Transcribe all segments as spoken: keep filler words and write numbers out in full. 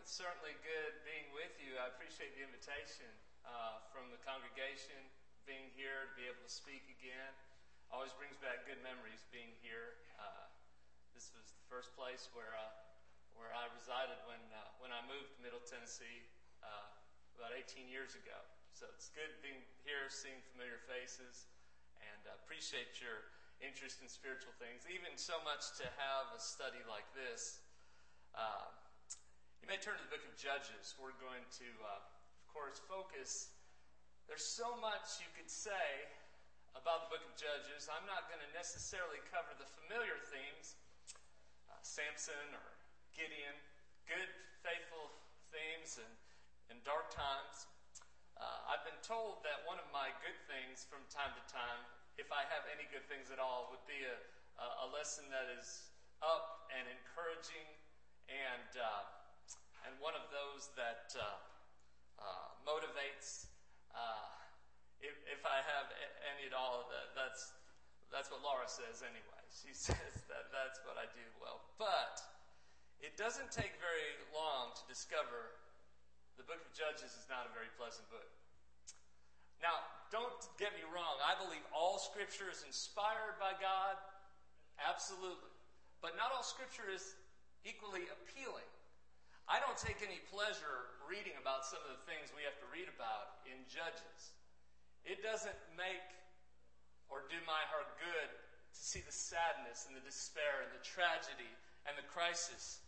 It's certainly good being with you. I appreciate the invitation uh, from the congregation, being here, to be able to speak again. Always brings back good memories being here. Uh, this was the first place where uh, where I resided when uh, when I moved to Middle Tennessee uh, about eighteen years ago. So it's good being here, seeing familiar faces, and uh, appreciate your interest in spiritual things, even so much to have a study like this. Uh, you may turn to the book of Judges. We're going to, uh, of course, focus. There's so much you could say about the book of Judges. I'm not going to necessarily cover the familiar themes, uh, Samson or Gideon, good, faithful themes and, and dark times. Uh, I've been told that one of my good things from time to time, if I have any good things at all, would be a, a lesson that is up and encouraging and uh, and one of those that uh, uh, motivates. Uh, if, if I have any at all, that, that's that's what Laura says anyway. She says that that's what I do well. But it doesn't take very long to discover the book of Judges is not a very pleasant book. Now, don't get me wrong. I believe all Scripture is inspired by God. Absolutely. But not all Scripture is equally appealing. I don't take any pleasure reading about some of the things we have to read about in Judges. It doesn't make or do my heart good to see the sadness and the despair and the tragedy and the crisis.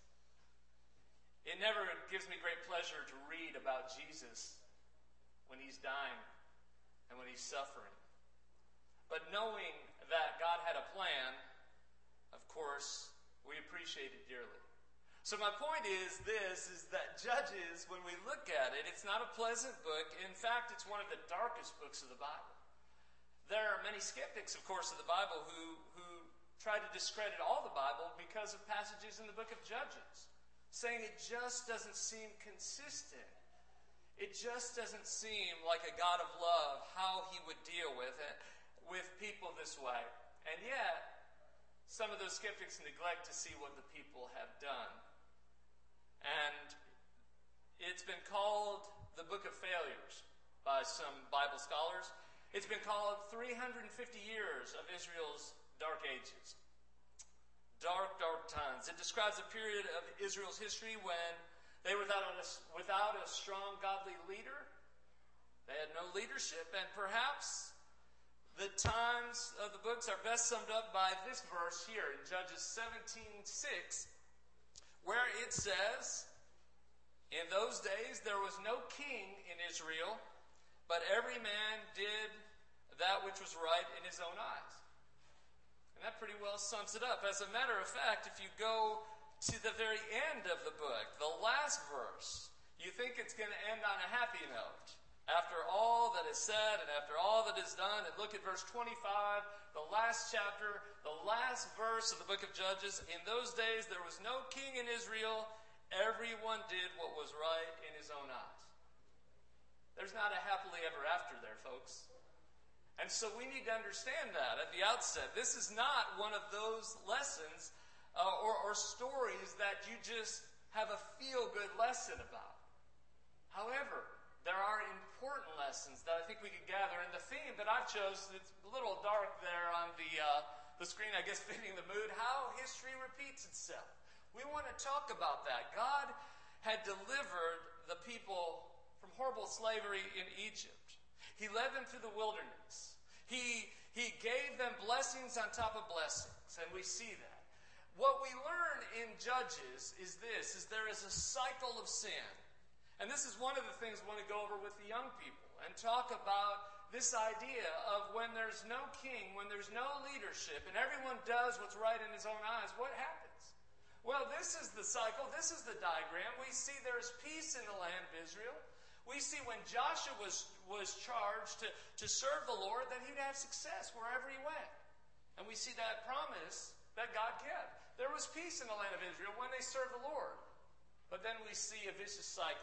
It never gives me great pleasure to read about Jesus when he's dying and when he's suffering. But knowing that God had a plan, of course, we appreciate it dearly. So my point is this, is that Judges, when we look at it, it's not a pleasant book. In fact, it's one of the darkest books of the Bible. There are many skeptics, of course, of the Bible who, who try to discredit all the Bible because of passages in the book of Judges, saying it just doesn't seem consistent. It just doesn't seem like a God of love, how he would deal with it, with people this way. And yet, some of those skeptics neglect to see what the people have done. And it's been called the Book of Failures by some Bible scholars. It's been called three hundred fifty years of Israel's dark ages. Dark, dark times. It describes a period of Israel's history when they were without a, without a strong, godly leader. They had no leadership, and perhaps the times of the books are best summed up by this verse here in Judges seventeen six, where it says, "In those days there was no king in Israel, but every man did that which was right in his own eyes." And that pretty well sums it up. As a matter of fact, if you go to the very end of the book, the last verse, you think it's going to end on a happy note. After all that is said and after all that is done, and look at verse twenty-five, the last chapter, the last verse of the book of Judges. "In those days there was no king in Israel. Everyone did what was right in his own eyes." There's not a happily ever after there, folks. And so we need to understand that at the outset. This is not one of those lessons uh, or, or stories that you just have a feel-good lesson about. However, there are important lessons that I think we could gather. And the theme that I've chosen, it's a little dark there on the uh, the screen, I guess, fitting the mood, how history repeats itself. We want to talk about that. God had delivered the people from horrible slavery in Egypt. He led them through the wilderness. He, he gave them blessings on top of blessings, and we see that. What we learn in Judges is this, is there is a cycle of sin. And this is one of the things we want to go over with the young people and talk about this idea of when there's no king, when there's no leadership, and everyone does what's right in his own eyes, what happens? Well, this is the cycle. This is the diagram. We see there is peace in the land of Israel. We see when Joshua was, was charged to, to serve the Lord that he'd have success wherever he went. And we see that promise that God kept. There was peace in the land of Israel when they served the Lord. But then we see a vicious cycle.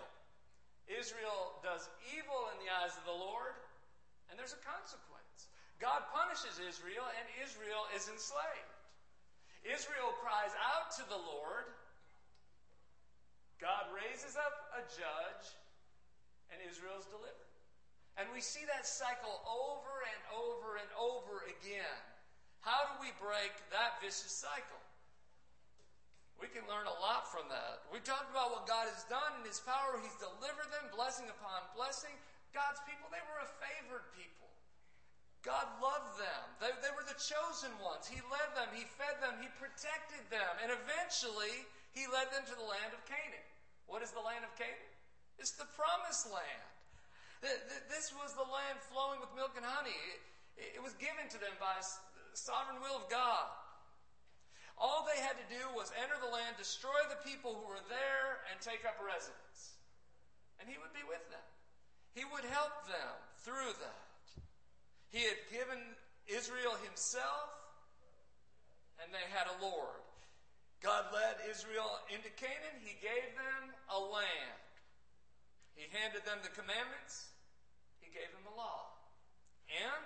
Israel does evil in the eyes of the Lord, and there's a consequence. God punishes Israel, and Israel is enslaved. Israel cries out to the Lord, God raises up a judge, and Israel is delivered. And we see that cycle over and over and over again. How do we break that vicious cycle? We can learn a lot from that. We talked about what God has done in His power. He's delivered them, blessing upon blessing. God's people, they were a favored people. God loved them. They, they were the chosen ones. He led them. He fed them. He protected them. And eventually, He led them to the land of Canaan. What is the land of Canaan? It's the promised land. This was the land flowing with milk and honey. It, it was given to them by the sovereign will of God. All they had to do was enter the land, destroy the people who were there, and take up residence. And He would be with them. He would help them through that. He had given Israel Himself, and they had a Lord. God led Israel into Canaan. He gave them a land. He handed them the commandments. He gave them the law. And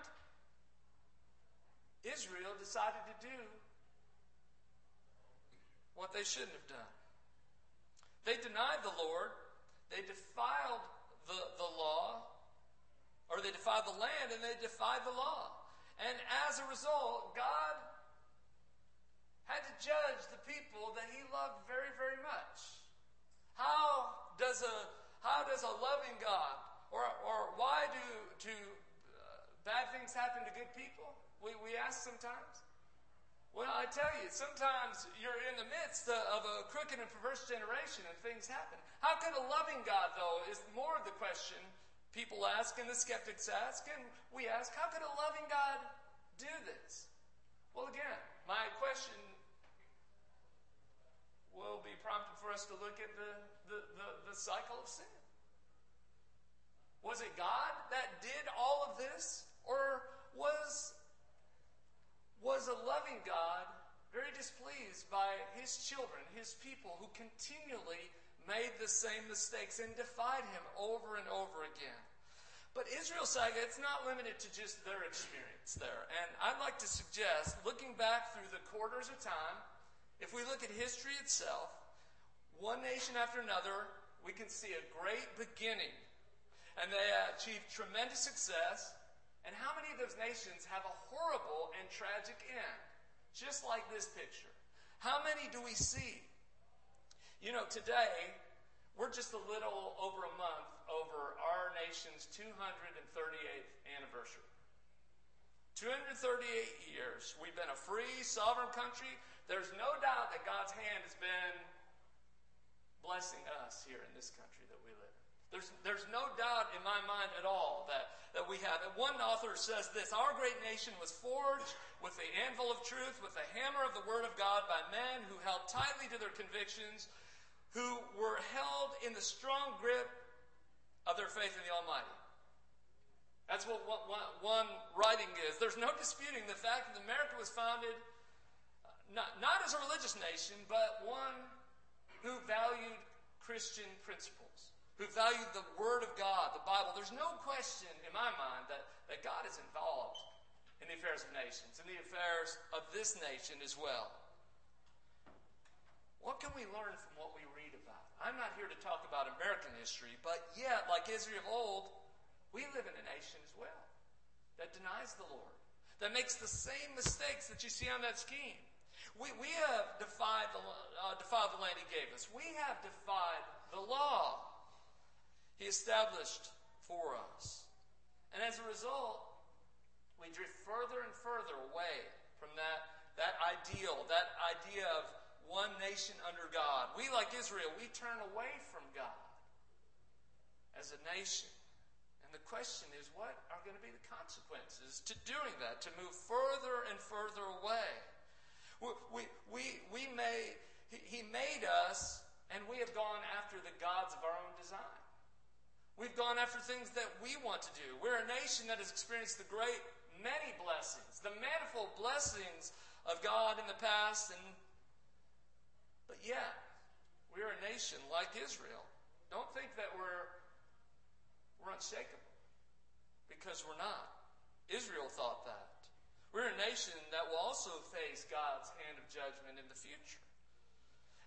Israel decided to do what they shouldn't have done. They denied the Lord. They defiled the, the law. Or they defied the land and they defied the law. And as a result, God had to judge the people that He loved very, very much. How does a how does a loving God, or or why do do uh, bad things happen to good people? We we ask sometimes. Well, I tell you, sometimes you're in the midst of a crooked and perverse generation and things happen. How could a loving God, though, is more of the question people ask and the skeptics ask, and we ask, how could a loving God do this? Well, again, my question will be prompted for us to look at the, the, the, the cycle of sin. Was it God that did all of this? Or was, was a loving God very displeased by His children, His people, who continually made the same mistakes and defied Him over and over again? But Israel's saga, it's not limited to just their experience there. And I'd like to suggest, looking back through the quarters of time, if we look at history itself, one nation after another, we can see a great beginning. And they achieved tremendous success. And how many of those nations have a horrible and tragic end? Just like this picture. How many do we see? You know, today, we're just a little over a month over our nation's two hundred thirty-eighth anniversary. two hundred thirty-eight years. We've been a free, sovereign country. There's no doubt that God's hand has been blessing us here in this country that we live in. There's, there's no doubt in my mind at all that, that we have it. One author says this: our great nation was forged with the anvil of truth, with the hammer of the Word of God, by men who held tightly to their convictions, who were held in the strong grip of their faith in the Almighty. That's what one, one, one writing is. There's no disputing the fact that America was founded uh, not, not as a religious nation, but one who valued Christian principles, who valued the Word of God, the Bible. There's no question in my mind that, that God is involved in the affairs of nations, in the affairs of this nation as well. What can we learn from what we read about? I'm not here to talk about American history, but yet, like Israel of old, we live in a nation as well that denies the Lord, that makes the same mistakes that you see on that scheme. We, we have defied the, uh, defiled the land He gave us. We have defied the law He established for us. And as a result, we drift further and further away from that, that ideal, that idea of one nation under God. We, like Israel, we turn away from God as a nation. And the question is, what are going to be the consequences to doing that, to move further and further away? We, we, we, we made, he, he made us, and we have gone after the gods of our own design. We've gone after things that we want to do. We're a nation that has experienced the great many blessings, the manifold blessings of God in the past, and but yet, we're a nation like Israel. Don't think that we're, we're unshakable, because we're not. Israel thought that. We're a nation that will also face God's hand of judgment in the future.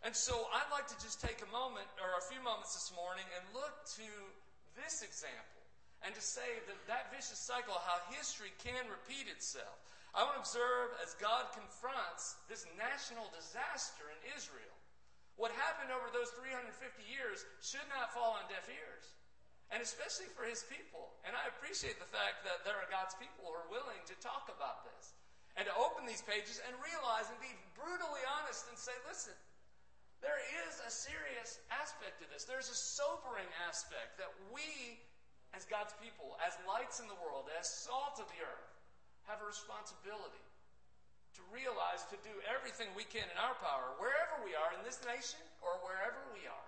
And so I'd like to just take a moment, or a few moments this morning, and look to this example, and to say that that vicious cycle, how history can repeat itself. I want to observe as God confronts this national disaster in Israel. What happened over those three hundred fifty years should not fall on deaf ears, and especially for his people. And I appreciate the fact that there are God's people who are willing to talk about this, and to open these pages and realize and be brutally honest and say, listen, there is a serious aspect to this. There's a sobering aspect that we, as God's people, as lights in the world, as salt of the earth, have a responsibility to realize, to do everything we can in our power, wherever we are in this nation or wherever we are,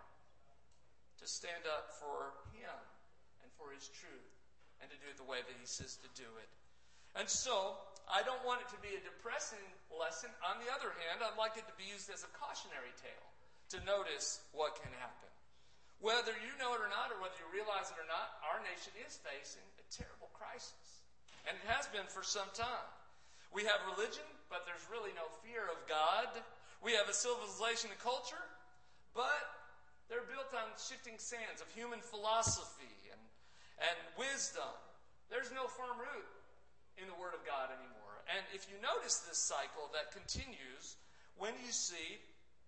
to stand up for Him and for His truth, and to do it the way that He says to do it. And so, I don't want it to be a depressing lesson. On the other hand, I'd like it to be used as a cautionary tale, to notice what can happen. Whether you know it or not, or whether you realize it or not, our nation is facing a terrible crisis. And it has been for some time. We have religion, but there's really no fear of God. We have a civilization and culture, but they're built on shifting sands of human philosophy and, and wisdom. There's no firm root in the Word of God anymore. And if you notice this cycle that continues, when you see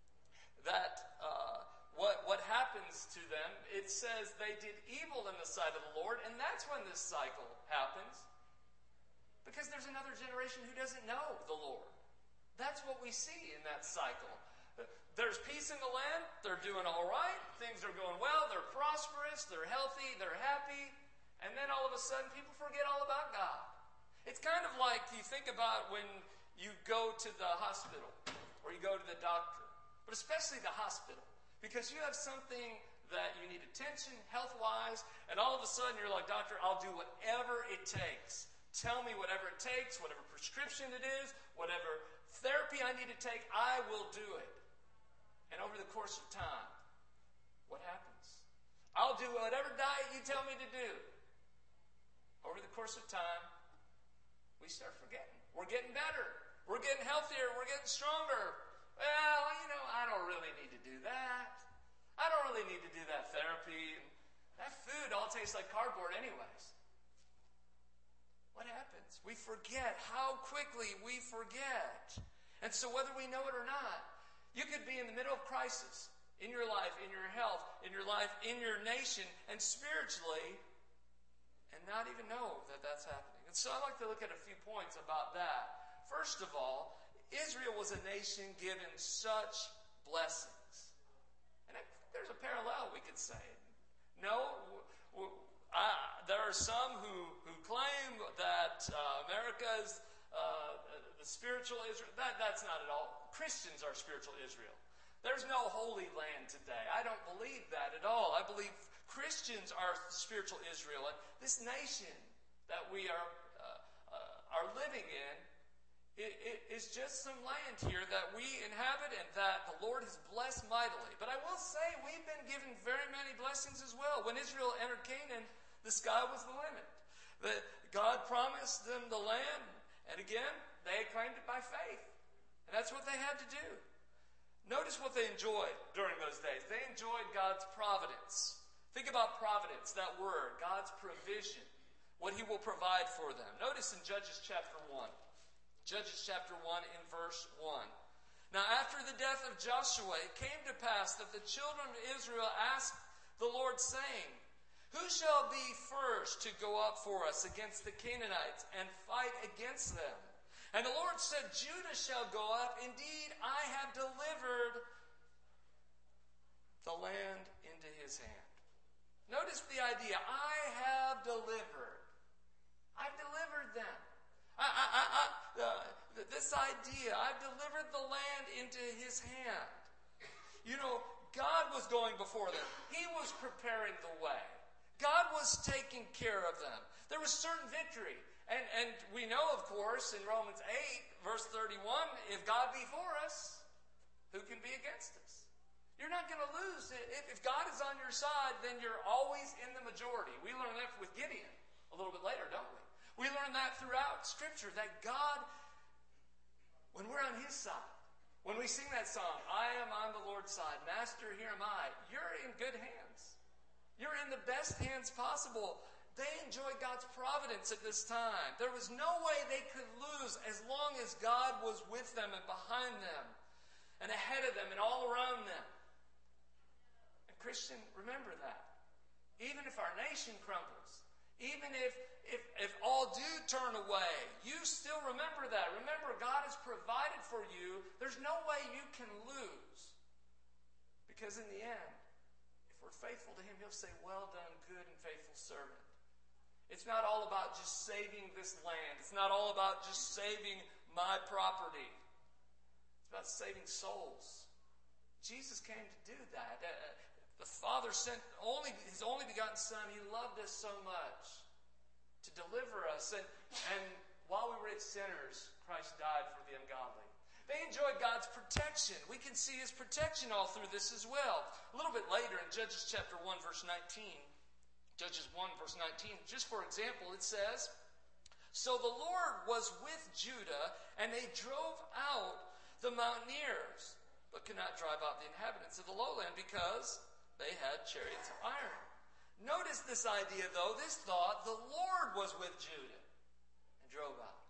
that uh, what, what happens to them, it says they did evil in the sight of the Lord, and that's when this cycle happens. Because there's another generation who doesn't know the Lord. That's what we see in that cycle. There's peace in the land. They're doing all right. Things are going well. They're prosperous. They're healthy. They're happy. And then all of a sudden, people forget all about God. It's kind of like you think about when you go to the hospital or you go to the doctor, but especially the hospital, because you have something that you need attention health-wise, and all of a sudden you're like, doctor, I'll do whatever it takes. Tell me whatever it takes, whatever prescription it is, whatever therapy I need to take, I will do it. And over the course of time, what happens? I'll do whatever diet you tell me to do. Over the course of time, we start forgetting. We're getting better. We're getting healthier. We're getting stronger. Well, you know, I don't really need to do that. I don't really need to do that therapy. That food all tastes like cardboard anyways. What happens? We forget. How quickly we forget. And so whether we know it or not, you could be in the middle of crisis in your life, in your health, in your life, in your nation, and spiritually, and not even know that that's happening. And so I'd like to look at a few points about that. First of all, Israel was a nation given such blessings. And there's a parallel, we could say. No, I, there are some who, who claim that uh, America is uh, the spiritual Israel. That, that's not at all. Christians are spiritual Israel. There's no holy land today. I don't believe that at all. I believe Christians are spiritual Israel. And this nation that we are uh, uh, are living in it, it is just some land here that we inhabit and that the Lord has blessed mightily. But I will say we've been given very many blessings as well. When Israel entered Canaan, the sky was the limit. That God promised them the land, and again, they claimed it by faith. And that's what they had to do. Notice what they enjoyed during those days. They enjoyed God's providence. Think about providence, that word, God's provision, what He will provide for them. Notice in Judges chapter one. Judges chapter one in verse one. Now after the death of Joshua, it came to pass that the children of Israel asked the Lord, saying, who shall be first to go up for us against the Canaanites and fight against them? And the Lord said, Judah shall go up. Indeed, I have delivered the land into his hand. Notice the idea. I have delivered. I've delivered them. I, I, I, I, uh, this idea, I've delivered the land into his hand. You know, God was going before them. He was preparing the way. God was taking care of them. There was certain victory. And, and we know, of course, in Romans eight, verse thirty-one, if God be for us, who can be against us? You're not going to lose. If, if God is on your side, then you're always in the majority. We learn that with Gideon a little bit later, don't we? We learn that throughout Scripture, that God, when we're on His side, When we sing that song, I am on the Lord's side, Master, here am I, you're in good hands. You're in the best hands possible. They enjoyed God's providence at this time. There was no way they could lose as long as God was with them and behind them and ahead of them and all around them. And Christian, remember that. Even if our nation crumbles, even if, if, if all do turn away, you still remember that. Remember, God has provided for you. There's no way you can lose. Because in the end, if we're faithful to Him, He'll say, well done, good and faithful servant. It's not all about just saving this land. It's not all about just saving my property. It's about saving souls. Jesus came to do that. Uh, the Father sent only His only begotten Son. He loved us so much to deliver us. And, and while we were yet sinners, Christ died for the ungodly. They enjoyed God's protection. We can see His protection all through this as well. A little bit later in Judges chapter one, verse nineteen, Judges one, verse nineteen, just for example, it says, so the Lord was with Judah, and they drove out the mountaineers, but could not drive out the inhabitants of the lowland because they had chariots of iron. Notice this idea, though, this thought, the Lord was with Judah and drove out.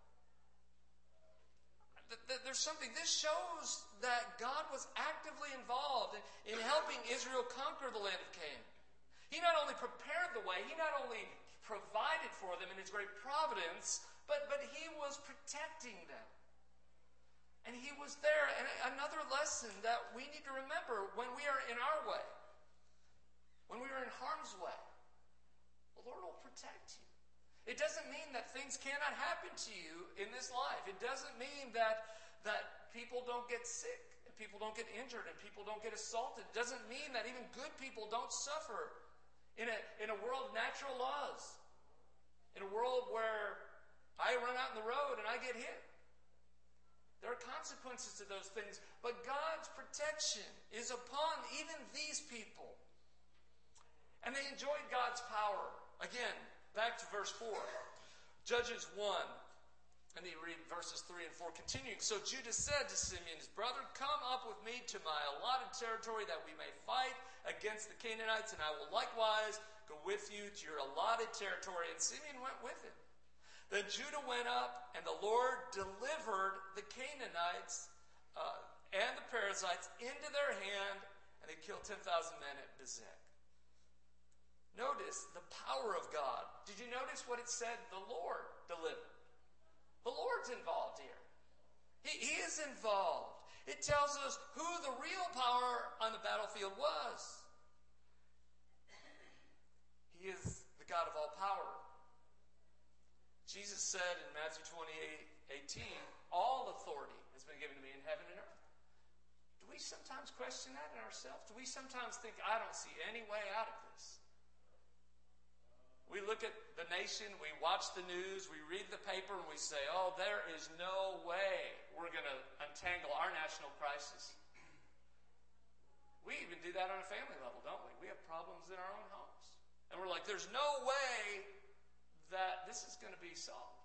There's something, this shows that God was actively involved in, in helping Israel conquer the land of Canaan. He not only prepared the way, He not only provided for them in His great providence, but, but He was protecting them. And He was there. And another lesson that we need to remember when we are in our way, when we are in harm's way, the Lord will protect you. It doesn't mean that things cannot happen to you in this life. It doesn't mean that, that people don't get sick, and people don't get injured, and people don't get assaulted. It doesn't mean that even good people don't suffer in a, in a world of natural laws. In a world where I run out in the road and I get hit. There are consequences to those things. But God's protection is upon even these people. And they enjoyed God's power. Again, back to verse four. Judges one. And you read verses three and four continuing. So Judah said to Simeon, his brother, come up with me to my allotted territory that we may fight against the Canaanites, and I will likewise go with you to your allotted territory. And Simeon went with him. Then Judah went up, and the Lord delivered the Canaanites uh, and the Perizzites into their hand, and they killed ten thousand men at Bezek. Notice the power of God. Did you notice what it said? The Lord delivered. The Lord's involved here. He, he is involved. It tells us who the real power on the battlefield was. He is the God of all power. Jesus said in Matthew twenty-eight eighteen, all authority has been given to me in heaven and earth. Do we sometimes question that in ourselves? Do we sometimes think, I don't see any way out of this? We look at the nation, we watch the news, we read the paper, and we say, oh, there is no way we're going to untangle our national crisis. We even do that on a family level, don't we? We have problems in our own homes. And we're like, there's no way that this is going to be solved.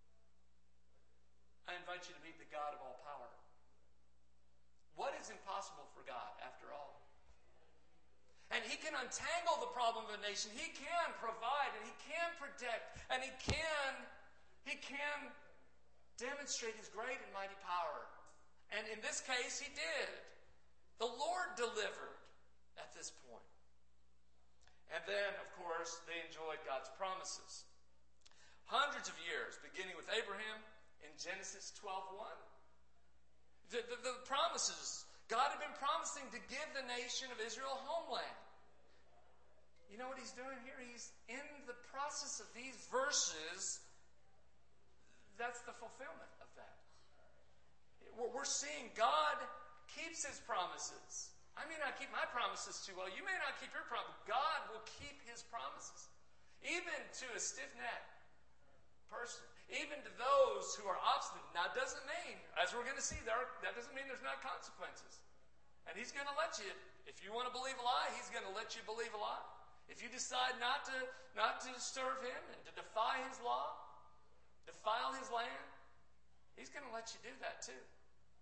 I invite you to meet the God of all power. What is impossible for God, after all? And He can untangle the problem of a nation. He can provide, and He can protect, and He can, He can demonstrate His great and mighty power. And in this case, He did. The Lord delivered at this point. And then, of course, they enjoyed God's promises. Hundreds of years, beginning with Abraham in Genesis twelve one. The, the, the promises. God had been promising to give the nation of Israel a homeland. You know what He's doing here? He's in the process of these verses. That's the fulfillment of that. We're seeing God keeps His promises. I may not keep my promises too well. You may not keep your promise. God will keep His promises. Even to a stiff-necked person. Even to those who are obstinate. Now, it doesn't mean, as we're going to see, there are, that doesn't mean there's not consequences. And He's going to let you, if you want to believe a lie, He's going to let you believe a lie. If you decide not to, not to serve Him and to defy His law, defile His land, He's going to let you do that too.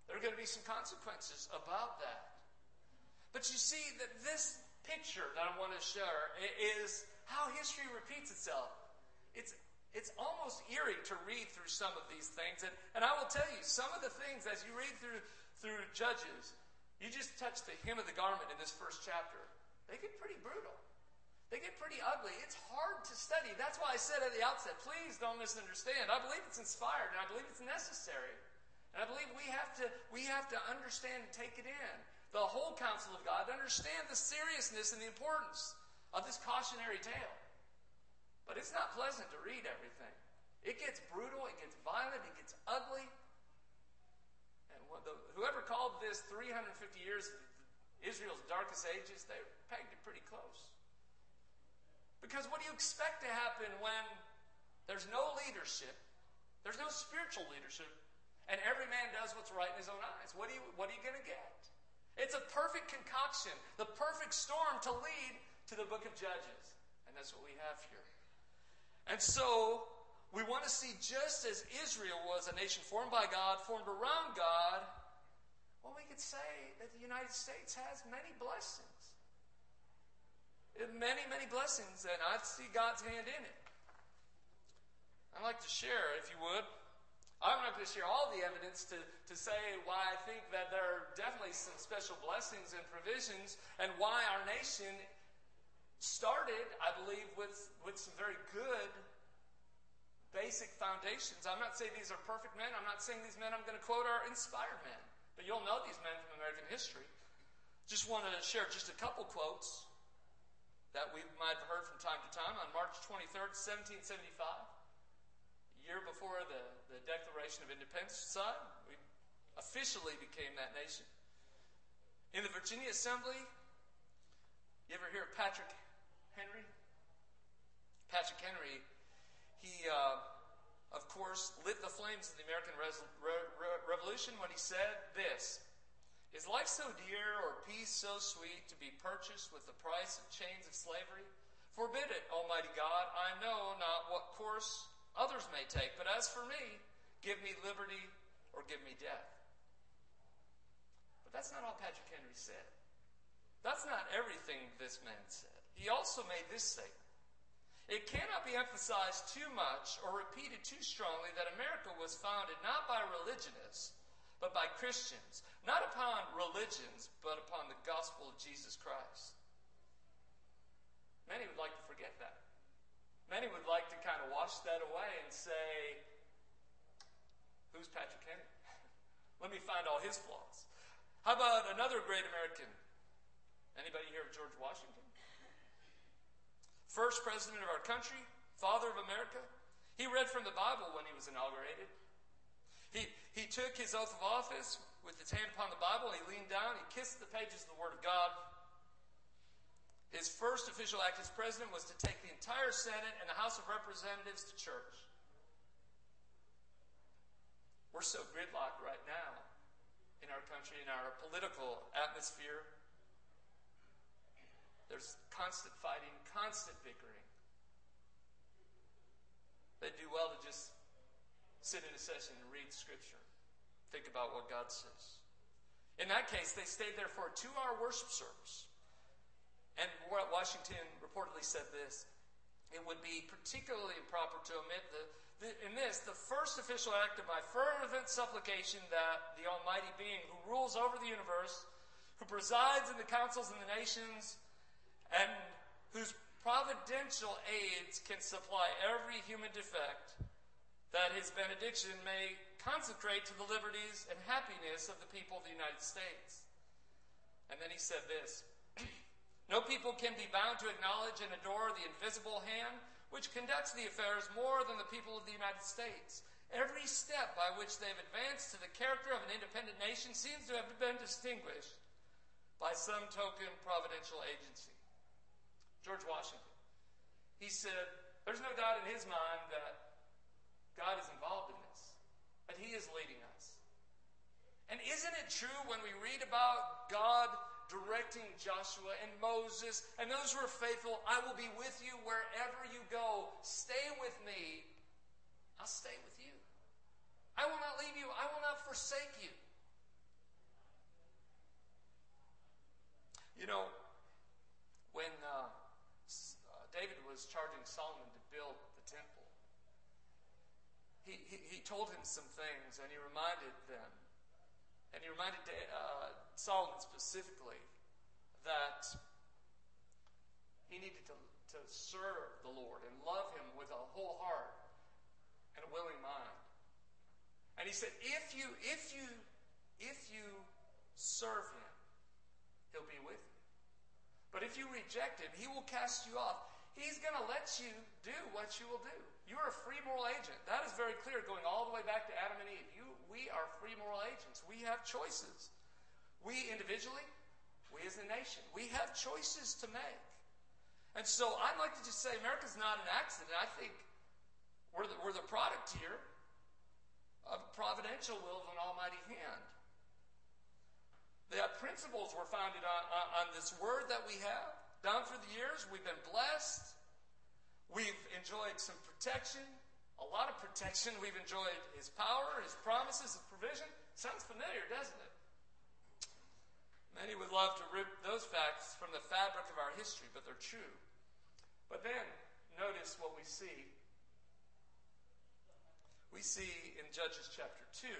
There are going to be some consequences about that. But you see that this picture that I want to share is how history repeats itself. It's it's almost eerie to read through some of these things. And, and I will tell you, some of the things as you read through, through Judges, you just touch the hem of the garment in this first chapter. They get pretty brutal. They get pretty ugly. It's hard to study. That's why I said at the outset, please don't misunderstand. I believe it's inspired and I believe it's necessary. And I believe we have to, we have to understand and take it in. The whole counsel of God, to understand the seriousness and the importance of this cautionary tale. But it's not pleasant to read everything. It gets brutal, it gets violent, it gets ugly. And the, whoever called this three hundred fifty years of Israel's darkest ages, they pegged it pretty close. Because what do you expect to happen when there's no leadership, there's no spiritual leadership, and every man does what's right in his own eyes? What are you, what are you going to get? It's a perfect concoction, the perfect storm to lead to the book of Judges. And that's what we have here. And so, we want to see just as Israel was a nation formed by God, formed around God, well, we could say that the United States has many blessings. Many, many blessings, and I see God's hand in it. I'd like to share, if you would. I'm not going to share all the evidence to, to say why I think that there are definitely some special blessings and provisions, and why our nation started, I believe, with, with some very good basic foundations. I'm not saying these are perfect men. I'm not saying these men I'm going to quote are inspired men. But you'll know these men from American history. Just want to share just a couple quotes that we might have heard from time to time. On March twenty-third, seventeen seventy-five, a year before the, the Declaration of Independence was signed, we officially became that nation. In the Virginia Assembly, you ever hear of Patrick Henry? Patrick Henry, he, uh, of course, lit the flames of the American Re- Re- Revolution when he said this: "Is life so dear, or peace so sweet, to be purchased with the price of chains of slavery? Forbid it, Almighty God. I know not what course others may take, but as for me, give me liberty or give me death." But that's not all Patrick Henry said. That's not everything this man said. He also made this statement: "It cannot be emphasized too much or repeated too strongly that America was founded not by religionists, but by Christians, not upon religions, but upon the gospel of Jesus Christ." Many would like to forget that. Many would like to kind of wash that away and say, who's Patrick Henry? Let me find all his flaws. How about another great American? Anybody hear of George Washington? First president of our country, father of America. He read from the Bible when he was inaugurated. He, he took his oath of office with his hand upon the Bible. He leaned down. He kissed the pages of the Word of God. His first official act as president was to take the entire Senate and the House of Representatives to church. We're so gridlocked right now in our country, in our political atmosphere. There's constant fighting, constant bickering. They'd do well to just sit in a session and read Scripture. Think about what God says. In that case, they stayed there for a two-hour worship service. And Washington reportedly said this: "It would be particularly improper to omit the, the, in this the first official act of my fervent supplication that the Almighty Being who rules over the universe, who presides in the councils of the nations, and whose providential aids can supply every human defect, that his benediction may consecrate to the liberties and happiness of the people of the United States." And then he said this: "No people can be bound to acknowledge and adore the invisible hand which conducts the affairs more than the people of the United States. Every step by which they have advanced to the character of an independent nation seems to have been distinguished by some token providential agency." George Washington. He said, there's no doubt in his mind that God is involved in this, that He is leading us. And isn't it true when we read about God directing Joshua and Moses and those who are faithful, "I will be with you wherever you go. Stay with me. I'll stay with you. I will not leave you. I will not forsake you." You know, when uh, David was charging Solomon to build the temple, he, he, he told him some things, and he reminded them, and he reminded uh, Solomon specifically that he needed to, to serve the Lord and love him with a whole heart and a willing mind. And he said, if you, if you, if you serve him, he'll be with you. But if you reject him, he will cast you off. He's going to let you do what you will do. You are a free moral agent. That is very clear, going all the way back to Adam and Eve. You, we are free moral agents. We have choices. We individually, we as a nation, we have choices to make. And so I'd like to just say America's not an accident. I think we're the, we're the product here of a providential will of an almighty hand. The principles were founded on, on, on this word that we have. Down through the years, we've been blessed. We've enjoyed some protection, a lot of protection. We've enjoyed his power, his promises, his provision. Sounds familiar, doesn't it? Many would love to rip those facts from the fabric of our history, but they're true. But then, notice what we see. We see in Judges chapter two,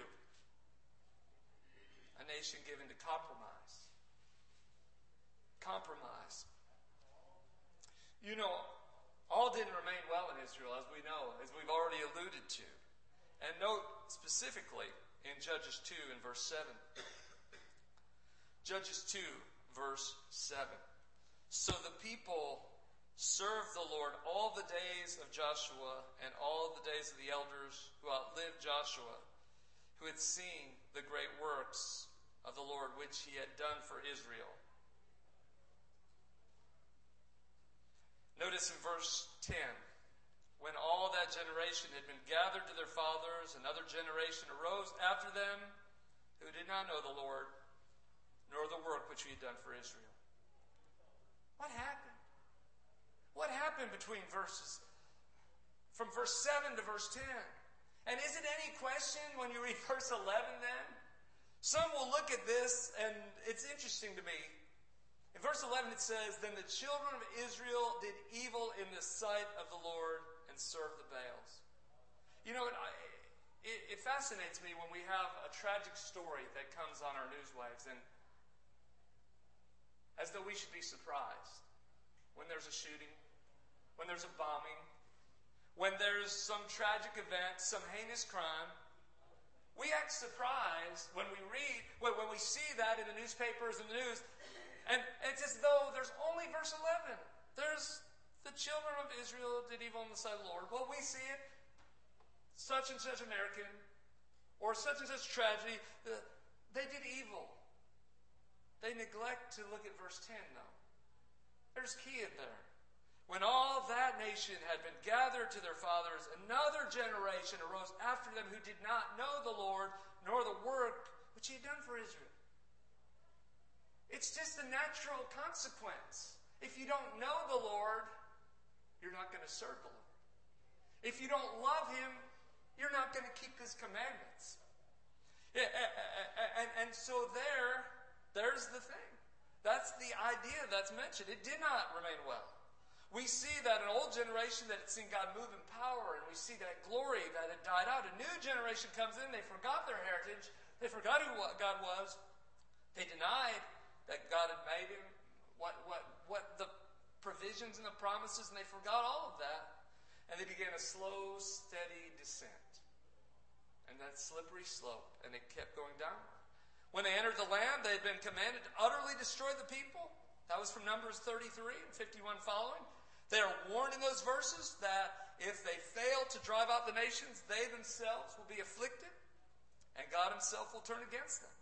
a nation given to compromise. Compromise. You know, all didn't remain well in Israel, as we know, as we've already alluded to. And note specifically in Judges two and verse seven. Judges two, verse seven. So the people served the Lord all the days of Joshua and all the days of the elders who outlived Joshua, who had seen the great works of the Lord which he had done for Israel. Notice in verse ten, when all that generation had been gathered to their fathers, another generation arose after them who did not know the Lord, nor the work which he had done for Israel. What happened? What happened between verses, from verse seven to verse ten? And is it any question when you read verse eleven then? Some will look at this, and it's interesting to me. In verse eleven it says, then the children of Israel did evil in the sight of the Lord and served the Baals. You know, it, it, it fascinates me when we have a tragic story that comes on our newswaves, and as though we should be surprised when there's a shooting, when there's a bombing, when there's some tragic event, some heinous crime. We act surprised when we read, when, when we see that in the newspapers and the news, and it's as though there's only verse eleven. There's the children of Israel did evil in the sight of the Lord. Well, we see it, such and such American, or such and such tragedy. They did evil. They neglect to look at verse ten, though. There's key in there. When all that nation had been gathered to their fathers, another generation arose after them who did not know the Lord, nor the work which he had done for Israel. It's just a natural consequence. If you don't know the Lord, you're not going to serve the Lord. If you don't love him, you're not going to keep his commandments. Yeah, and, and so there, there's the thing. That's the idea that's mentioned. It did not remain well. We see that an old generation that had seen God move in power, and we see that glory that had died out. A new generation comes in, they forgot their heritage, they forgot who God was, they denied that God had made him, what, what, what the provisions and the promises, and they forgot all of that, and they began a slow, steady descent. And that slippery slope, and it kept going downward. When they entered the land, they had been commanded to utterly destroy the people. That was from Numbers thirty-three and fifty-one following. They are warned in those verses that if they fail to drive out the nations, they themselves will be afflicted, and God himself will turn against them.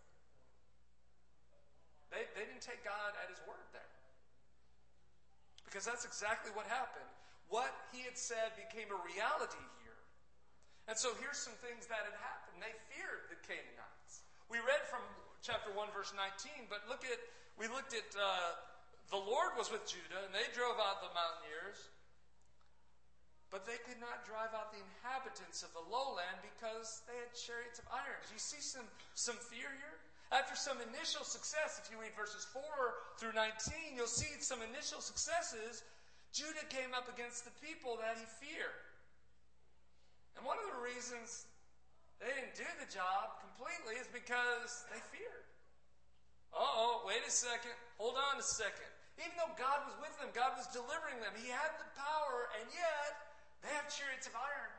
They, they didn't take God at his word there. Because that's exactly what happened. What he had said became a reality here. And so here's some things that had happened. They feared the Canaanites. We read from chapter one, verse nineteen, but look at, we looked at, uh, the Lord was with Judah, and they drove out the mountaineers, but they could not drive out the inhabitants of the lowland because they had chariots of iron. Do you see some, some fear here? After some initial success, if you read verses four through nineteen, you'll see some initial successes. Judah came up against the people that he feared. And one of the reasons they didn't do the job completely is because they feared. Uh-oh, wait a second. Hold on a second. Even though God was with them, God was delivering them, he had the power, and yet they have chariots of iron.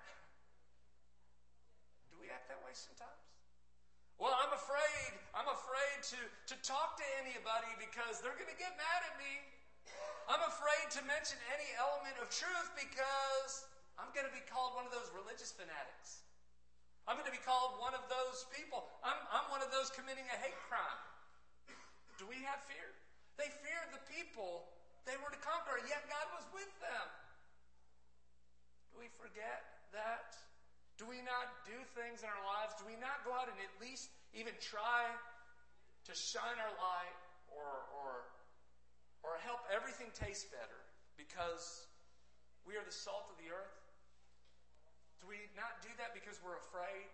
Do we act that way sometimes? Well, I'm afraid, I'm afraid to, to talk to anybody because they're going to get mad at me. I'm afraid to mention any element of truth because I'm going to be called one of those religious fanatics. I'm going to be called one of those people. I'm, I'm one of those committing a hate crime. Do we have fear? They feared the people they were to conquer, yet God was with them. Do we forget that? Do we not do things in our lives? Do we not go out and at least even try to shine our light or, or, or help everything taste better because we are the salt of the earth? Do we not do that because we're afraid?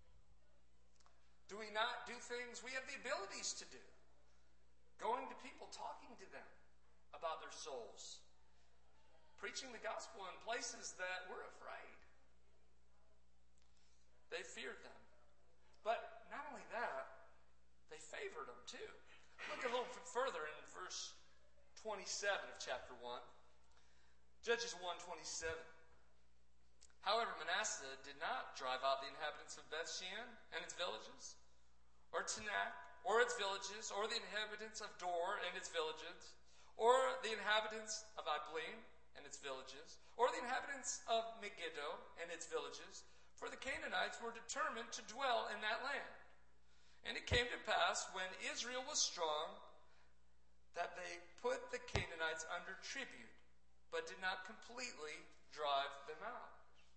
Do we not do things we have the abilities to do? Going to people, talking to them about their souls. Preaching the gospel in places that we're afraid. They feared them. But not only that, they favored them too. Look a little further in verse twenty-seven of chapter one. Judges one twenty-seven. However, Manasseh did not drive out the inhabitants of Bethshean and its villages, or Tanakh, or its villages, or the inhabitants of Dor and its villages, or the inhabitants of Iblim and its villages, or the inhabitants of Megiddo and its villages, for the Canaanites were determined to dwell in that land. And it came to pass, when Israel was strong, that they put the Canaanites under tribute, but did not completely drive them out.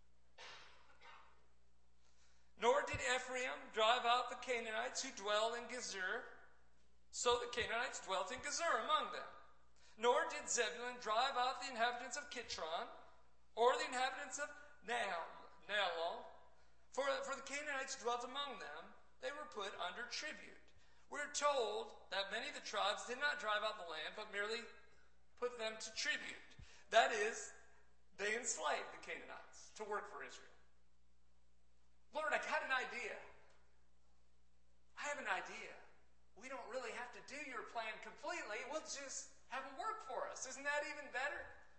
Nor did Ephraim drive out the Canaanites who dwell in Gezer, so the Canaanites dwelt in Gezer among them. Nor did Zebulun drive out the inhabitants of Kitron, or the inhabitants of Naalal, for, for the Canaanites dwelt among them. They were put under tribute. We're told that many of the tribes did not drive out the land, but merely put them to tribute. That is, they enslaved the Canaanites to work for Israel. Lord, I got an idea. I have an idea. We don't really have to do your plan completely. We'll just have them work for us. Isn't that even better?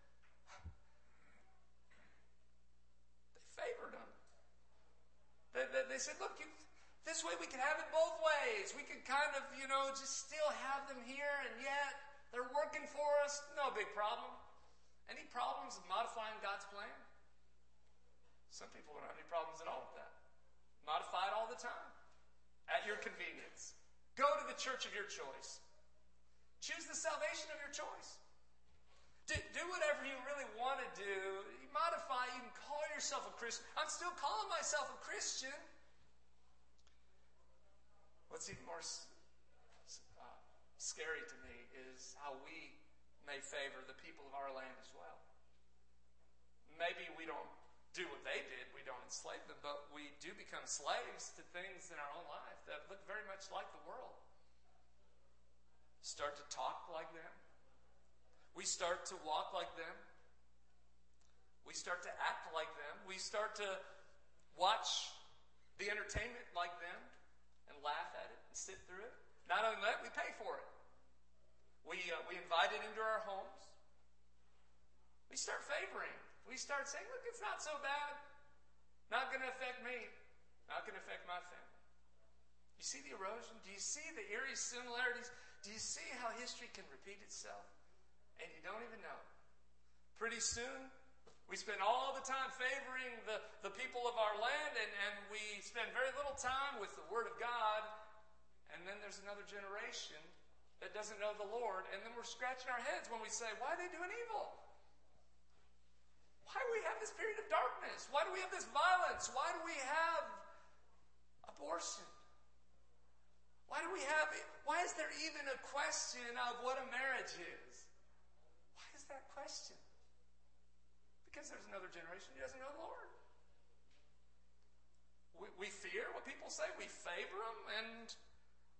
They favored them. They, they, they said, look, you, this way we can have it both ways. We can kind of, you know, just still have them here, and yet they're working for us. No big problem. Any problems with modifying God's plan? Some people don't have any problems at all with that. Modify it all the time. At your convenience. Go to the church of your choice. Choose the salvation of your choice. Do, do whatever you really want to do. You modify, you can call yourself a Christian. I'm still calling myself a Christian. What's even more uh, scary to me is how we may favor the people of our land as well. Maybe we don't do what they did, we don't enslave them, but we do become slaves to things in our own life that look very much like the world. Start to talk like them. We start to walk like them. We start to act like them. We start to watch the entertainment like them and laugh at it and sit through it. Not only that, we pay for it. We, uh, we invite it into our homes. We start favoring. We start saying, look, it's not so bad. Not going to affect me. Not going to affect my family. You see the erosion? Do you see the eerie similarities? Do you see how history can repeat itself? And you don't even know. Pretty soon, we spend all the time favoring the, the people of our land, and, and we spend very little time with the Word of God. And then there's another generation that doesn't know the Lord, and then we're scratching our heads when we say, why are they doing evil? Why do we have this period of darkness? Why do we have this violence? Why do we have abortion? Why do we have it? Why is there even a question of what a marriage is? Why is that question? Because there's another generation who doesn't know the Lord. We, we fear what people say. We favor them, and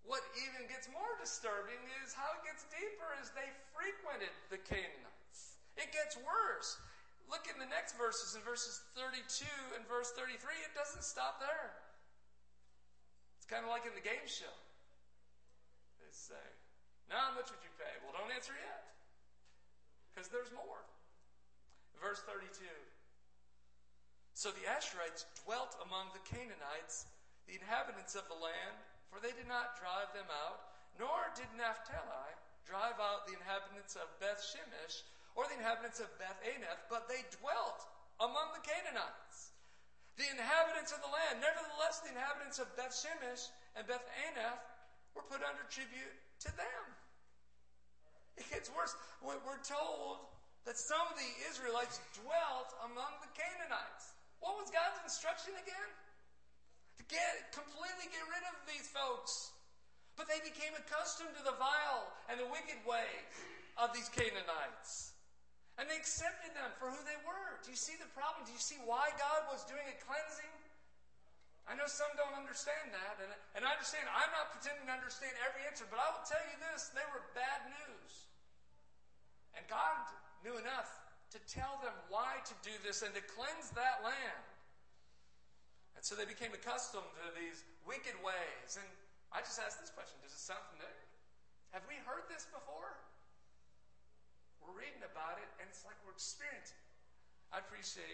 What even gets more disturbing is how it gets deeper as they frequented the Canaanites. It gets worse. Look in the next verses, in verses thirty-two and verse thirty-three, it doesn't stop there. It's kind of like in the game show. They say, now how much would you pay? Well, don't answer yet, because there's more. Verse thirty-two. So the Asherites dwelt among the Canaanites, the inhabitants of the land, for they did not drive them out, nor did Naphtali drive out the inhabitants of Beth Shemesh or the inhabitants of Beth Anath, but they dwelt among the Canaanites, the inhabitants of the land. Nevertheless, the inhabitants of Beth Shemesh and Beth Anath were put under tribute to them. It gets worse. We're told that some of the Israelites dwelt among the Canaanites. What was God's instruction again? To get completely get rid of these folks. But they became accustomed to the vile and the wicked ways of these Canaanites. And they accepted them for who they were. Do you see the problem? Do you see why God was doing a cleansing? I know some don't understand that. And, and I understand, I'm not pretending to understand every answer, but I will tell you this, they were bad news. And God knew enough to tell them why to do this and to cleanse that land. And so they became accustomed to these wicked ways. And I just ask this question, does it sound familiar? Have we heard this before? We're reading about it, and it's like we're experiencing it. I appreciate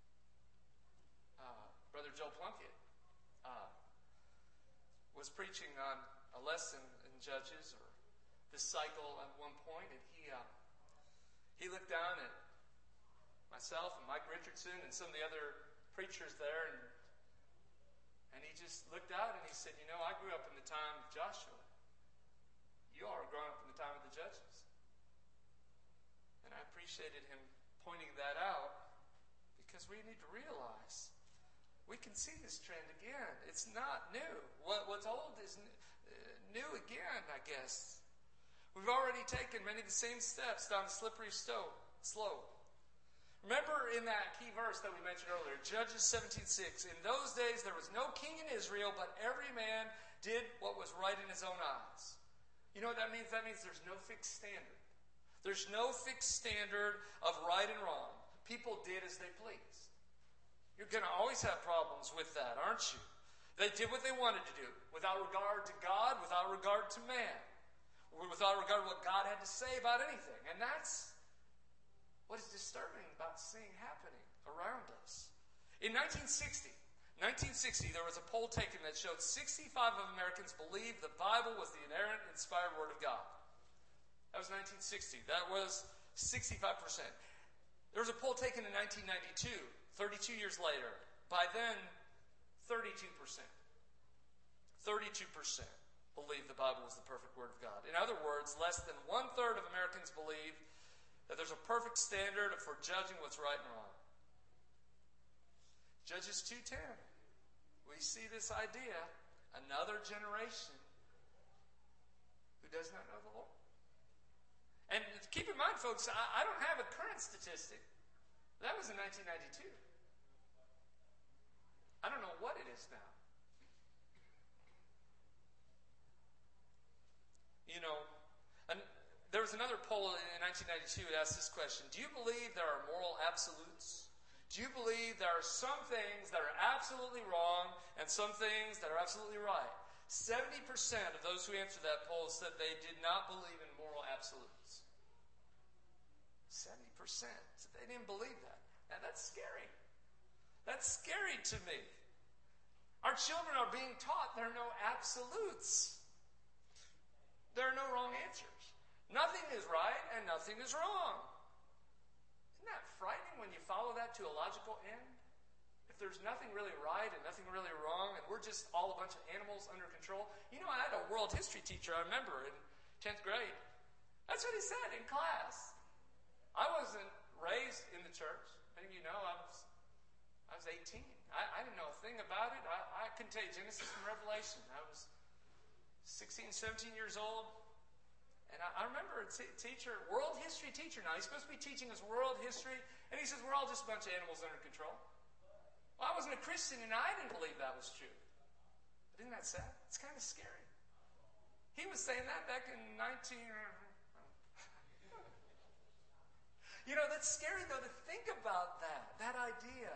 uh, Brother Joe Plunkett uh, was preaching on a lesson in Judges, or this cycle at one point, and he uh, he looked down at myself and Mike Richardson and some of the other preachers there, and and he just looked out and he said, you know, I grew up in the time of Joshua. You all are growing up in the time of the Judges. And I appreciated him pointing that out, because we need to realize we can see this trend again. It's not new. What, what's old is new again, I guess. We've already taken many of the same steps down the slippery slope. Remember in that key verse that we mentioned earlier, Judges seventeen six, in those days there was no king in Israel, but every man did what was right in his own eyes. You know what that means? That means there's no fixed standard. There's no fixed standard of right and wrong. People did as they pleased. You're going to always have problems with that, aren't you? They did what they wanted to do, without regard to God, without regard to man, without regard to what God had to say about anything. And that's what is disturbing about seeing happening around us. In nineteen sixty, nineteen sixty, there was a poll taken that showed sixty-five of Americans believed the Bible was the inerrant, inspired Word of God. That was nineteen sixty. That was sixty-five percent. There was a poll taken in nineteen ninety-two, thirty-two years later. By then, thirty-two percent. thirty-two percent believed the Bible was the perfect Word of God. In other words, less than one-third of Americans believe that there's a perfect standard for judging what's right and wrong. Judges two ten. We see this idea, another generation who does not know the Lord. And keep in mind, folks, I, I don't have a current statistic. That was in nineteen ninety-two. I don't know what it is now. You know, and there was another poll in nineteen ninety-two that asked this question: do you believe there are moral absolutes? Do you believe there are some things that are absolutely wrong and some things that are absolutely right? seventy percent of those who answered that poll said they did not believe in moral absolutes. seventy percent said they didn't believe that. Now that's scary. That's scary to me. Our children are being taught there are no absolutes. There are no wrong answers. Nothing is right and nothing is wrong. Isn't that frightening when you follow that to a logical end? If there's nothing really right and nothing really wrong, and we're just all a bunch of animals under control. You know, I had a world history teacher, I remember, in tenth grade. That's what he said in class. I wasn't raised in the church. I think you know, I was I was eighteen. I, I didn't know a thing about it. I, I couldn't tell you Genesis from Revelation. I was sixteen, seventeen years old. And I, I remember a t- teacher, world history teacher now. He's supposed to be teaching us world history. And he says, we're all just a bunch of animals under control. Well, I wasn't a Christian and I didn't believe that was true. But isn't that sad? It's kind of scary. He was saying that back in nineteen... You know, that's scary, though, to think about that, that idea.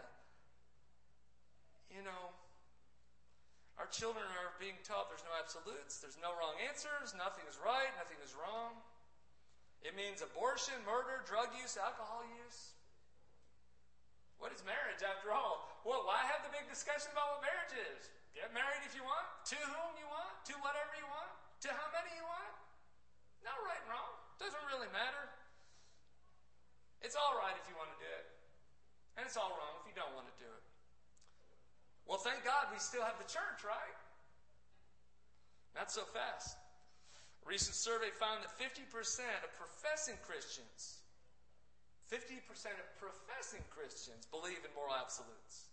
You know, our children are being taught there's no absolutes, there's no wrong answers, nothing is right, nothing is wrong. It means abortion, murder, drug use, alcohol use. What is marriage, after all? Well, why have the big discussion about what marriage is? Get married if you want, to whom you want, to whatever you want, to how many you want. Not right and wrong. Doesn't really matter. It's all right if you want to do it. And it's all wrong if you don't want to do it. Well, thank God we still have the church, right? Not so fast. A recent survey found that fifty percent of professing Christians, fifty percent of professing Christians believe in moral absolutes.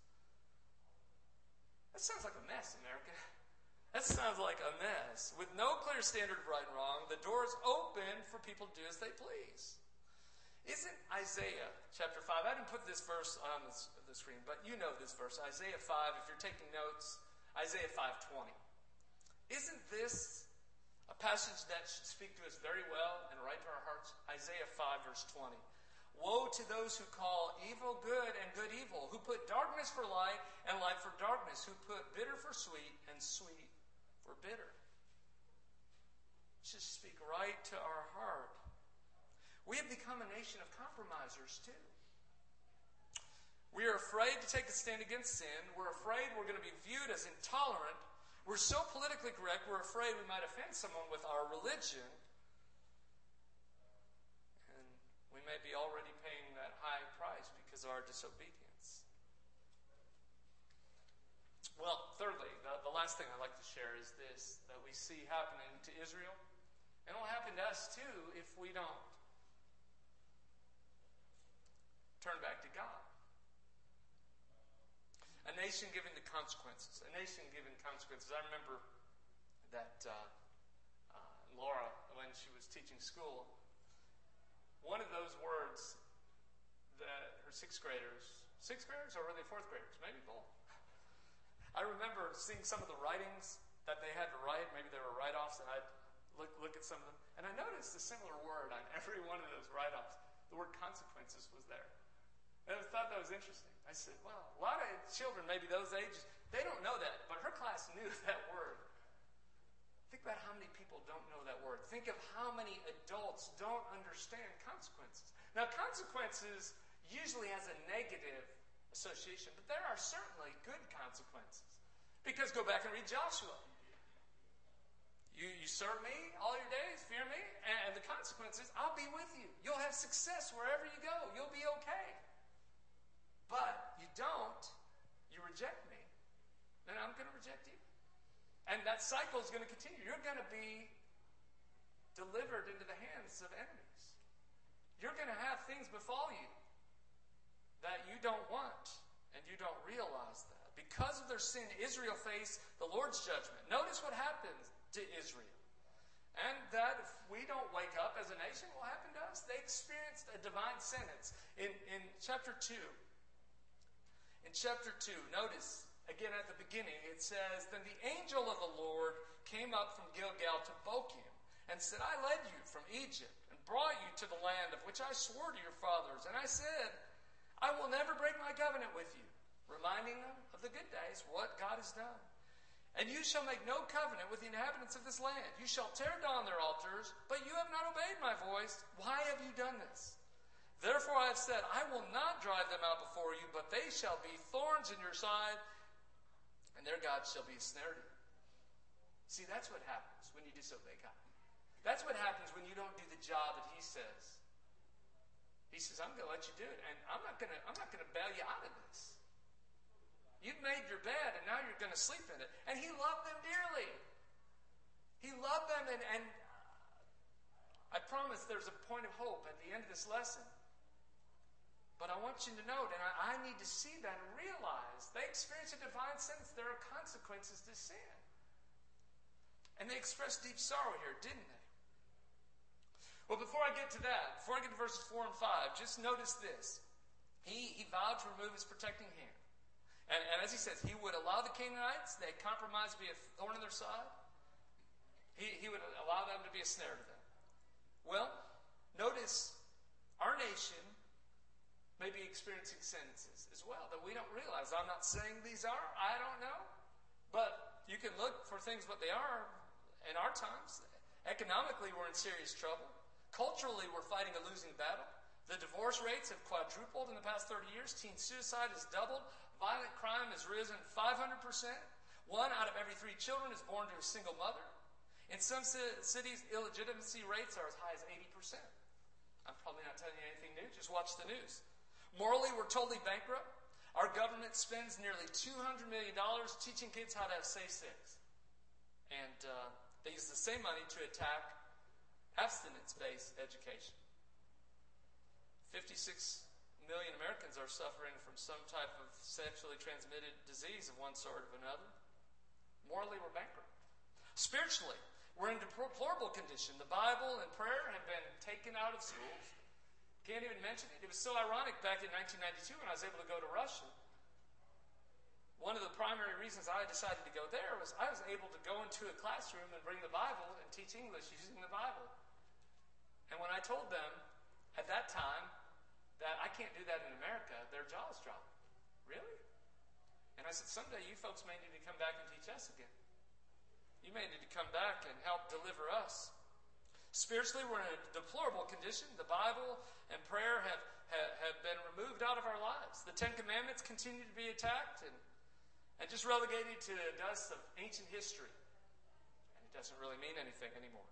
That sounds like a mess, America. That sounds like a mess. With no clear standard of right and wrong, the door is open for people to do as they please. Isn't Isaiah chapter five, I didn't put this verse on the, the screen, but you know this verse, Isaiah five, if you're taking notes, Isaiah five twenty. Isn't this a passage that should speak to us very well and right to our hearts? Isaiah five verse twenty. Woe to those who call evil good and good evil, who put darkness for light and light for darkness, who put bitter for sweet and sweet for bitter. It should speak right to our heart. We have become a nation of compromisers, too. We are afraid to take a stand against sin. We're afraid we're going to be viewed as intolerant. We're so politically correct, we're afraid we might offend someone with our religion. And we may be already paying that high price because of our disobedience. Well, thirdly, the, the last thing I'd like to share is this, that we see happening to Israel. And it'll happen to us, too, if we don't turn back to God. A nation given to consequences. A nation given consequences. I remember that uh, uh, Laura, when she was teaching school, one of those words that her sixth graders, sixth graders or were they fourth graders? Maybe both. I remember seeing some of the writings that they had to write. Maybe they were write-offs, and I'd look, look at some of them. And I noticed a similar word on every one of those write-offs. The word consequences was there. And I thought that was interesting. I said, well, a lot of children, maybe those ages, they don't know that, but her class knew that word. Think about how many people don't know that word. Think of how many adults don't understand consequences. Now, consequences usually has a negative association, but there are certainly good consequences. Because go back and read Joshua. You, you serve me all your days, fear me, and the consequences, I'll be with you. You'll have success wherever you go. You'll be okay. But you don't, you reject me, then I'm going to reject you. And that cycle is going to continue. You're going to be delivered into the hands of enemies. You're going to have things befall you that you don't want, and you don't realize that. Because of their sin, Israel faced the Lord's judgment. Notice what happens to Israel. And that if we don't wake up as a nation, what happened to us? They experienced a divine sentence. In, in chapter two, In chapter two, notice, again at the beginning, it says, Then the angel of the Lord came up from Gilgal to Bochim and said, I led you from Egypt and brought you to the land of which I swore to your fathers. And I said, I will never break my covenant with you, reminding them of the good days, what God has done. And you shall make no covenant with the inhabitants of this land. You shall tear down their altars, but you have not obeyed my voice. Why have you done this? Therefore I have said, I will not drive them out before you, but they shall be thorns in your side, and their God shall be a snare to you. See, that's what happens when you disobey God. That's what happens when you don't do the job that He says. He says, I'm going to let you do it, and I'm not going to I'm not going to bail you out of this. You've made your bed, and now you're going to sleep in it. And He loved them dearly. He loved them, and, and I promise there's a point of hope at the end of this lesson. But I want you to note, and I, I need to see that and realize, they experienced a divine sentence. There are consequences to sin. And they expressed deep sorrow here, didn't they? Well, before I get to that, before I get to verses four and five, just notice this. He, he vowed to remove His protecting hand. And, and as he says, He would allow the Canaanites, they had compromised, to be a thorn in their side. He, he would allow them to be a snare to them. Well, notice our nation may be experiencing sentences as well that we don't realize. I'm not saying these are. I don't know. But you can look for things what they are in our times. Economically, we're in serious trouble. Culturally, we're fighting a losing battle. The divorce rates have quadrupled in the past thirty years. Teen suicide has doubled. Violent crime has risen five hundred percent. One out of every three children is born to a single mother. In some cities, illegitimacy rates are as high as eighty percent. I'm probably not telling you anything new. Just watch the news. Morally, we're totally bankrupt. Our government spends nearly two hundred million dollars teaching kids how to have safe sex. And uh, they use the same money to attack abstinence-based education. fifty-six million Americans are suffering from some type of sexually transmitted disease of one sort or another. Morally, we're bankrupt. Spiritually, we're in deplorable condition. The Bible and prayer have been taken out of schools. Can't even mention it. It was so ironic back in nineteen ninety-two when I was able to go to Russia. One of the primary reasons I decided to go there was I was able to go into a classroom and bring the Bible and teach English using the Bible. And when I told them at that time that I can't do that in America, their jaws dropped. Really? And I said, someday you folks may need to come back and teach us again. You may need to come back and help deliver us. Spiritually, we're in a deplorable condition. The Bible and prayer have, have, have been removed out of our lives. The Ten Commandments continue to be attacked and, and just relegated to the dust of ancient history. And it doesn't really mean anything anymore.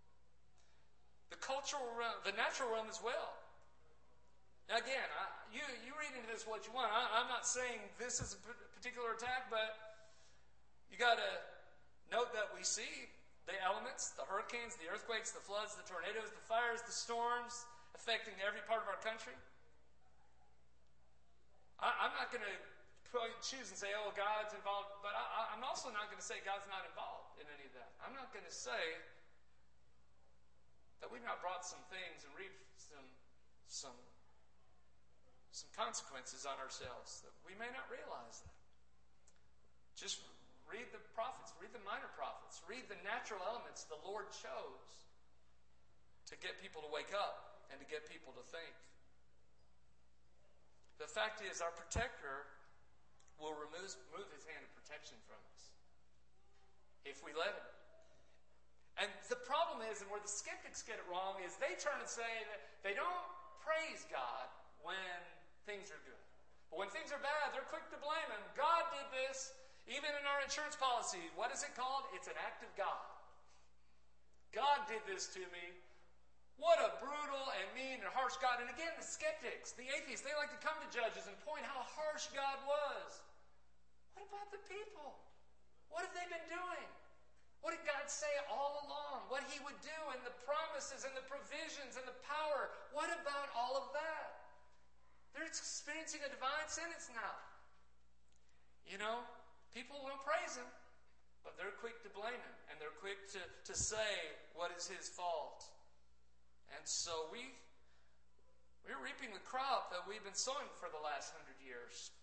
The cultural realm, the natural realm as well. Now again, I, you, you read into this what you want. I, I'm not saying this is a particular attack, but you got to note that we see the elements, the hurricanes, the earthquakes, the floods, the tornadoes, the fires, the storms affecting every part of our country. I, I'm not going to choose and say, oh, God's involved, but I, I'm also not going to say God's not involved in any of that. I'm not going to say that we've not brought some things and reaped some, some, some consequences on ourselves that we may not realize that. Just read the prophets, read the minor prophets, read the natural elements the Lord chose to get people to wake up and to get people to think. The fact is, our protector will remove, remove his hand of protection from us if we let him. And the problem is, and where the skeptics get it wrong, is they turn and say that they don't praise God when things are good. But when things are bad, they're quick to blame him. God did this. Even in our insurance policy, what is it called? It's an act of God. God did this to me. What a brutal and mean and harsh God. And again, the skeptics, the atheists, they like to come to judges and point how harsh God was. What about the people? What have they been doing? What did God say all along? What he would do and the promises and the provisions and the power. What about all of that? They're experiencing a divine sentence now. You know? People won't praise him, but they're quick to blame him, and they're quick to, to say what is his fault. And so we, we're reaping the crop that we've been sowing for the last hundred years.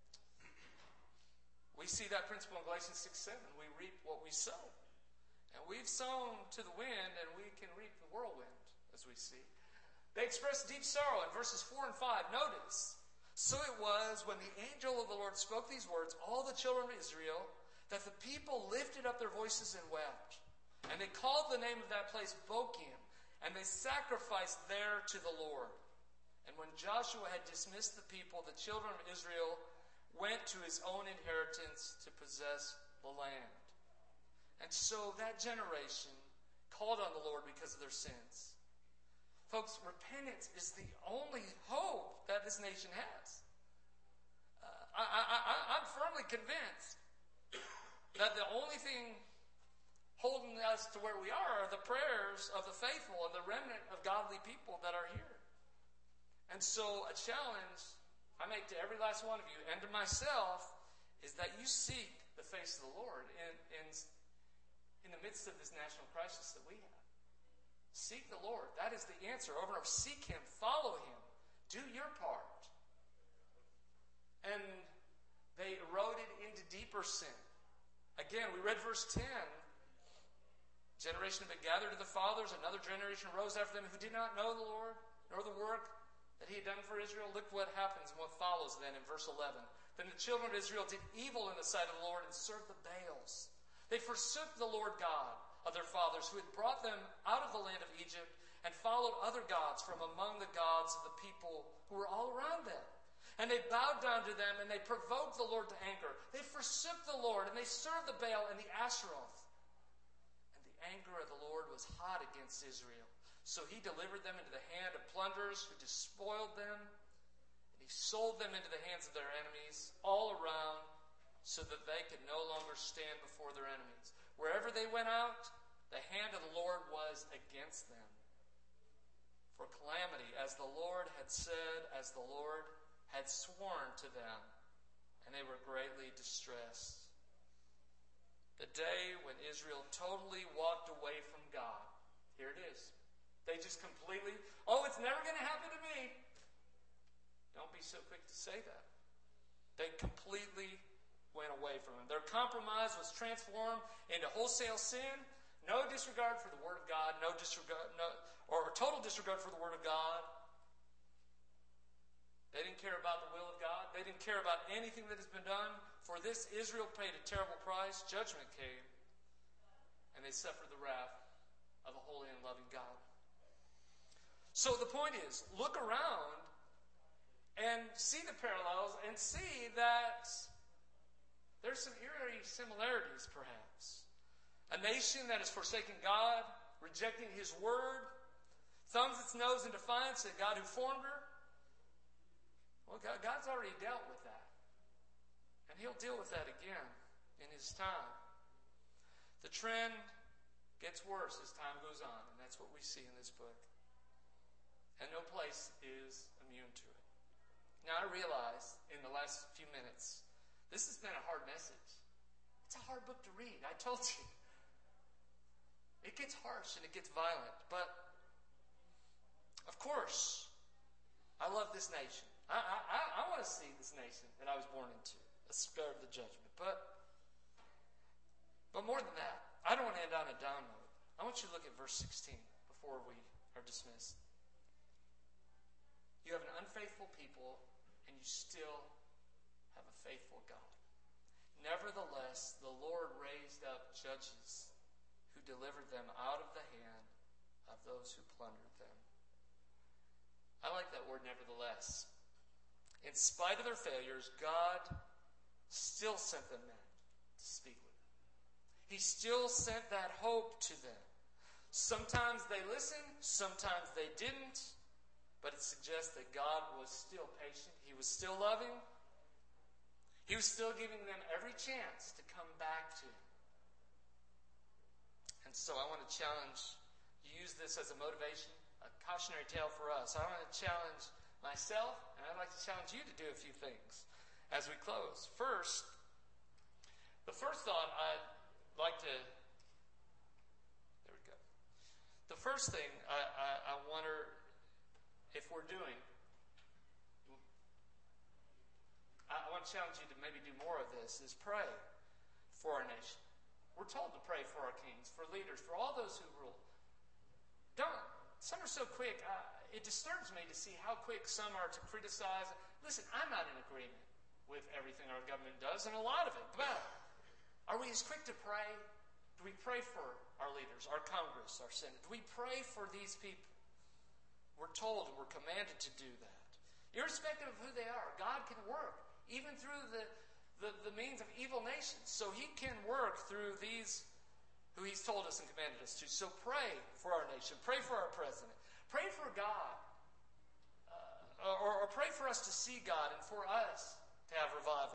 We see that principle in Galatians six seven. We reap what we sow. And we've sown to the wind, and we can reap the whirlwind, as we see. They express deep sorrow in verses four and five. Notice, so it was when the angel of the Lord spoke these words, all the children of Israel, that the people lifted up their voices and wept. And they called the name of that place Bokim, and they sacrificed there to the Lord. And when Joshua had dismissed the people, the children of Israel went to his own inheritance to possess the land. And so that generation called on the Lord because of their sins. Folks, repentance is the only hope that this nation has. Uh, I, I, I, I'm firmly convinced that the only thing holding us to where we are are the prayers of the faithful and the remnant of godly people that are here. And so a challenge I make to every last one of you and to myself is that you seek the face of the Lord in, in, in the midst of this national crisis that we have. Seek the Lord. That is the answer. Over and over. Seek him. Follow him. Do your part. And they eroded into deeper sin. Again, we read verse ten. Generation had been gathered to the fathers. Another generation rose after them who did not know the Lord, nor the work that he had done for Israel. Look what happens and what follows then in verse eleven. Then the children of Israel did evil in the sight of the Lord and served the Baals. They forsook the Lord God of their fathers, who had brought them out of the land of Egypt, and followed other gods from among the gods of the people who were all around them. And they bowed down to them, and they provoked the Lord to anger. They forsook the Lord, and they served the Baal and the Asheroth. And the anger of the Lord was hot against Israel. So he delivered them into the hand of plunderers who despoiled them. And he sold them into the hands of their enemies all around, so that they could no longer stand before their enemies. Wherever they went out, the hand of the Lord was against them. For calamity, as the Lord had said, as the Lord had sworn to them, and they were greatly distressed. The day when Israel totally walked away from God. Here it is. They just completely, oh, it's never going to happen to me. Don't be so quick to say that. They completely went away from him. Their compromise was transformed into wholesale sin. No disregard for the Word of God, no disregard, no, or total disregard for the Word of God. They didn't care about the will of God. They didn't care about anything that has been done. For this, Israel paid a terrible price. Judgment came, and they suffered the wrath of a holy and loving God. So the point is, look around and see the parallels and see that there's some eerie similarities, perhaps. A nation that has forsaken God, rejecting His Word, thumbs its nose in defiance at God who formed her. Well, God, God's already dealt with that. And He'll deal with that again in His time. The trend gets worse as time goes on, and that's what we see in this book. And no place is immune to it. Now, I realize in the last few minutes, this has been a hard message. It's a hard book to read. I told you. It gets harsh and it gets violent. But, of course, I love this nation. I, I, I want to see this nation that I was born into, spared of the judgment. But, but more than that, I don't want to end on a down note. I want you to look at verse sixteen before we are dismissed. You have an unfaithful people, and you still have a faithful God. Nevertheless, the Lord raised up judges who delivered them out of the hand of those who plundered them. I like that word, nevertheless. In spite of their failures, God still sent them men to speak with them. He still sent that hope to them. Sometimes they listened, sometimes they didn't, but it suggests that God was still patient. He was still loving. He was still giving them every chance to come back to Him. And so I want to challenge, use this as a motivation, a cautionary tale for us. I want to challenge myself, and I'd like to challenge you to do a few things as we close. First, the first thought I'd like to, there we go. The first thing I, I, I wonder if we're doing, I, I want to challenge you to maybe do more of this, is pray for our nation. We're told to pray for our kings, for leaders, for all those who rule. Don't, some are so quick, uh, it disturbs me to see how quick some are to criticize. Listen, I'm not in agreement with everything our government does, and a lot of it, but are we as quick to pray? Do we pray for our leaders, our Congress, our Senate? Do we pray for these people? We're told, we're commanded to do that. Irrespective of who they are, God can work, even through the, the, the means of evil nations. So He can work through these who He's told us and commanded us to. So pray for our nation. Pray for our president. Pray for God. Uh, or, or pray for us to see God and for us to have revival.